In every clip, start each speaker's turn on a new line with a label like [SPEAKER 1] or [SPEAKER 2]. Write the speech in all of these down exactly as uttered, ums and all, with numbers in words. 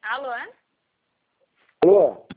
[SPEAKER 1] Alô?
[SPEAKER 2] Alô?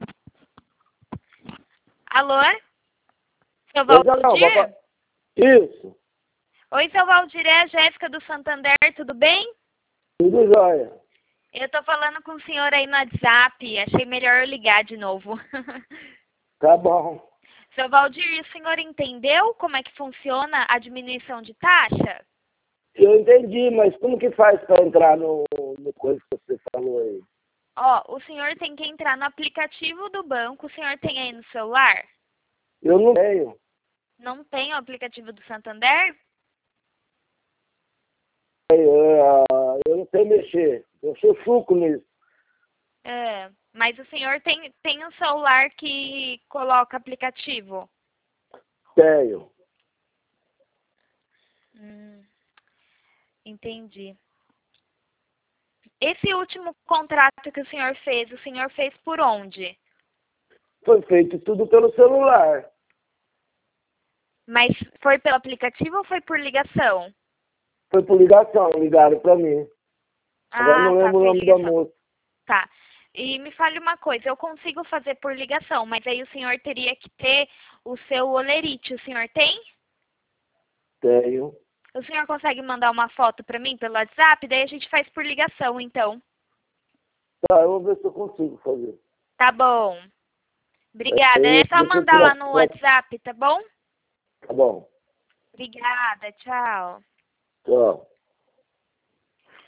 [SPEAKER 1] Alô? Seu
[SPEAKER 2] Pois não,
[SPEAKER 1] Valdir?
[SPEAKER 2] papai. Isso,
[SPEAKER 1] Oi, seu Valdir, é a Jéssica do Santander, tudo bem?
[SPEAKER 2] tudo jóia.
[SPEAKER 1] Eu tô falando com o senhor aí no WhatsApp, achei melhor eu ligar de novo.
[SPEAKER 2] Tá bom.
[SPEAKER 1] Seu Valdir, o senhor entendeu como é que funciona a diminuição de taxa?
[SPEAKER 2] Eu entendi, mas como que faz para entrar no, no coisa que você falou aí?
[SPEAKER 1] Ó, o senhor tem que entrar no aplicativo do banco, o senhor tem aí no celular?
[SPEAKER 2] Eu não tenho.
[SPEAKER 1] Não tem o aplicativo do Santander?
[SPEAKER 2] Eu, eu não sei mexer. Eu sou chuco nisso.
[SPEAKER 1] É, mas o senhor tem, tem um celular que coloca aplicativo?
[SPEAKER 2] Tenho.
[SPEAKER 1] Hum, entendi. Esse último contrato que o senhor fez, o senhor fez por onde?
[SPEAKER 2] Foi feito tudo pelo celular.
[SPEAKER 1] Mas foi pelo aplicativo ou foi por ligação?
[SPEAKER 2] Foi por ligação, ligaram para mim. Agora
[SPEAKER 1] Ah,
[SPEAKER 2] não
[SPEAKER 1] tá,
[SPEAKER 2] lembro o
[SPEAKER 1] foi
[SPEAKER 2] nome da
[SPEAKER 1] ligação.
[SPEAKER 2] moça.
[SPEAKER 1] Tá. E me fale uma coisa, eu consigo fazer por ligação, mas aí o senhor teria que ter o seu olerite. O senhor tem?
[SPEAKER 2] Tenho.
[SPEAKER 1] O senhor consegue mandar uma foto para mim pelo WhatsApp? Daí a gente faz por ligação, então.
[SPEAKER 2] Tá, eu vou ver se eu consigo fazer.
[SPEAKER 1] Tá bom. Obrigada.
[SPEAKER 2] É,
[SPEAKER 1] É só
[SPEAKER 2] deixa eu
[SPEAKER 1] mandar lá
[SPEAKER 2] tirar
[SPEAKER 1] no
[SPEAKER 2] foto.
[SPEAKER 1] WhatsApp, tá bom?
[SPEAKER 2] Tá bom.
[SPEAKER 1] Obrigada, tchau.
[SPEAKER 2] Tchau.